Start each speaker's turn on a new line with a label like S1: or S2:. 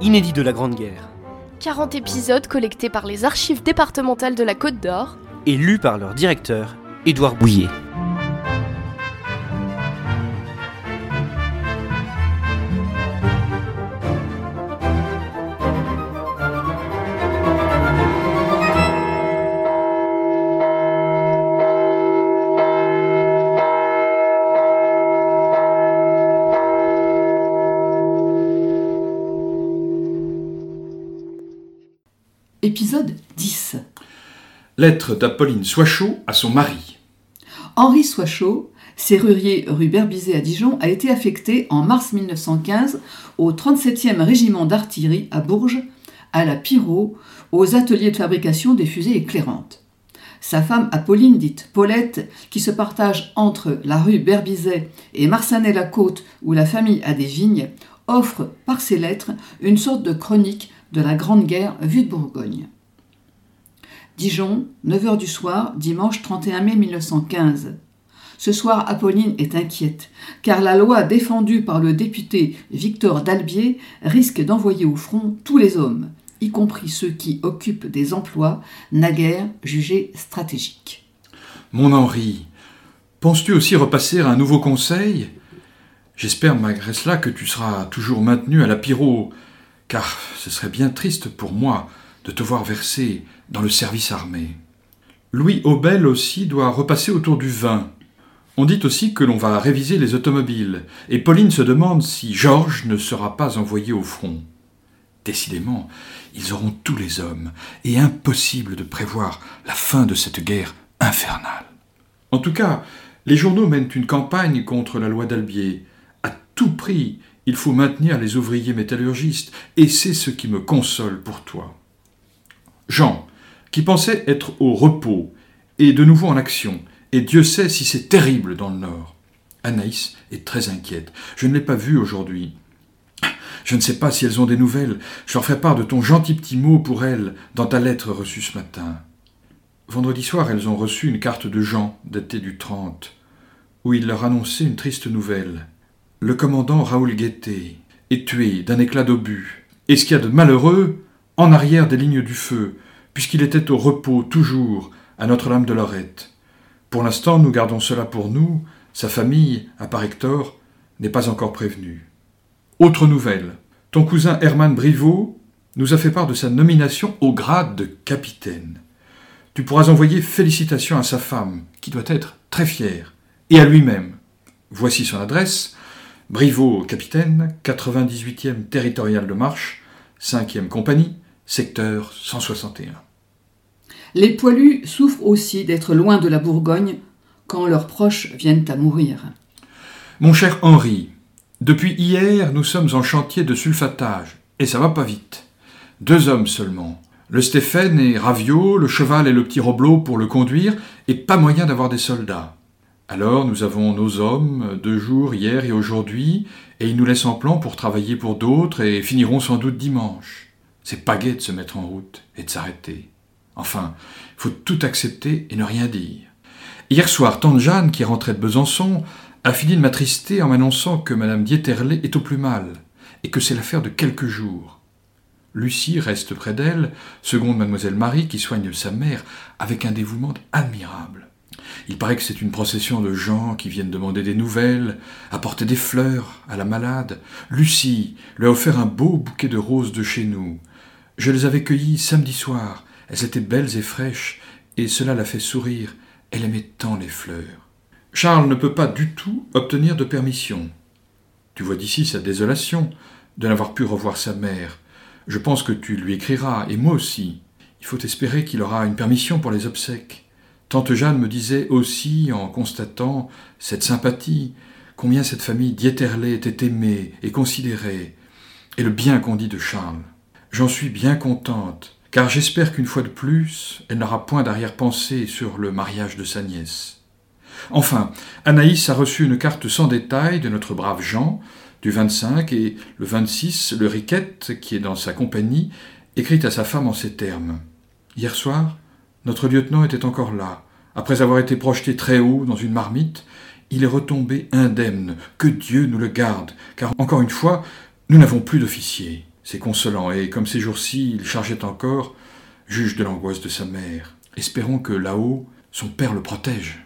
S1: inédit de la Grande Guerre.
S2: 40 épisodes collectés par les archives départementales de la Côte d'Or
S1: Et lus par leur directeur, Édouard Bouillet.
S3: Épisode 10.
S4: Lettre d'Apolline Soichaux à son mari.
S3: Henri Soichaux, serrurier rue Berbisey à Dijon, a été affecté en mars 1915 au 37e régiment d'artillerie à Bourges, à la Pirot, aux ateliers de fabrication des fusées éclairantes. Sa femme Apolline, dite Paulette, qui se partage entre la rue Berbisey et Marsanet-la-Côte, où la famille a des vignes, offre par ses lettres une sorte de chronique de la Grande Guerre vue de Bourgogne. Dijon, 9h du soir, dimanche 31 mai 1915. Ce soir, Apolline est inquiète, car la loi défendue par le député Victor d'Albier risque d'envoyer au front tous les hommes, y compris ceux qui occupent des emplois naguère jugés stratégiques.
S4: Mon Henri, penses-tu aussi repasser à un nouveau conseil ? J'espère malgré cela que tu seras toujours maintenu à la Pirot, car ce serait bien triste pour moi de te voir verser dans le service armé. Louis Aubel aussi doit repasser autour du vin. On dit aussi que l'on va réviser les automobiles, et Pauline se demande si Georges ne sera pas envoyé au front. Décidément, ils auront tous les hommes, et impossible de prévoir la fin de cette guerre infernale. En tout cas, les journaux mènent une campagne contre la loi d'Albier. À tout prix, il faut maintenir les ouvriers métallurgistes, et c'est ce qui me console pour toi. Jean, qui pensait être au repos, est de nouveau en action, et Dieu sait si c'est terrible dans le Nord. Anaïs est très inquiète. Je ne l'ai pas vue aujourd'hui. Je ne sais pas si elles ont des nouvelles. Je leur ferai part de ton gentil petit mot pour elles dans ta lettre reçue ce matin. Vendredi soir, elles ont reçu une carte de Jean, datée du 30, où il leur annonçait une triste nouvelle. Le commandant Raoul Guettet est tué d'un éclat d'obus, et ce qu'il y a de malheureux, en arrière des lignes du feu, puisqu'il était au repos toujours à Notre-Dame de Lorette. Pour l'instant, nous gardons cela pour nous. Sa famille, à Parector, n'est pas encore prévenue. Autre nouvelle, ton cousin Herman Briveau nous a fait part de sa nomination au grade de capitaine. Tu pourras envoyer félicitations à sa femme, qui doit être très fière, et à lui-même. Voici son adresse. Briveau, capitaine, 98e territorial de marche, 5e compagnie, secteur 161.
S3: Les poilus souffrent aussi d'être loin de la Bourgogne quand leurs proches viennent à mourir.
S4: Mon cher Henri, depuis hier, nous sommes en chantier de sulfatage, et ça va pas vite. 2 hommes seulement. Le Stéphane et Raviot, le cheval et le petit Roblot pour le conduire, et pas moyen d'avoir des soldats. Alors nous avons nos hommes, 2 jours, hier et aujourd'hui, et ils nous laissent en plan pour travailler pour d'autres et finiront sans doute dimanche. C'est pas gai de se mettre en route et de s'arrêter. Enfin, il faut tout accepter et ne rien dire. Hier soir, tante Jeanne, qui rentrait de Besançon, a fini de m'attrister en m'annonçant que madame Dieterlé est au plus mal, et que c'est l'affaire de quelques jours. Lucie reste près d'elle, seconde mademoiselle Marie, qui soigne sa mère, avec un dévouement admirable. Il paraît que c'est une procession de gens qui viennent demander des nouvelles, apporter des fleurs à la malade. Lucie lui a offert un beau bouquet de roses de chez nous. Je les avais cueillies samedi soir. Elles étaient belles et fraîches, et cela l'a fait sourire. Elle aimait tant les fleurs. Charles ne peut pas du tout obtenir de permission. Tu vois d'ici sa désolation de n'avoir pu revoir sa mère. Je pense que tu lui écriras, et moi aussi. Il faut espérer qu'il aura une permission pour les obsèques. Tante Jeanne me disait aussi, en constatant cette sympathie, combien cette famille Dieterlé était aimée et considérée, et le bien qu'on dit de Charles. J'en suis bien contente, car j'espère qu'une fois de plus, elle n'aura point d'arrière-pensée sur le mariage de sa nièce. Enfin, Anaïs a reçu une carte sans détail de notre brave Jean, du 25, et le 26, le Riquette, qui est dans sa compagnie, écrit à sa femme en ces termes. Hier soir, notre lieutenant était encore là. Après avoir été projeté très haut dans une marmite, il est retombé indemne. Que Dieu nous le garde, car encore une fois, nous n'avons plus d'officiers. C'est consolant, et comme ces jours-ci, il chargeait encore, juge de l'angoisse de sa mère. Espérons que là-haut, son père le protège.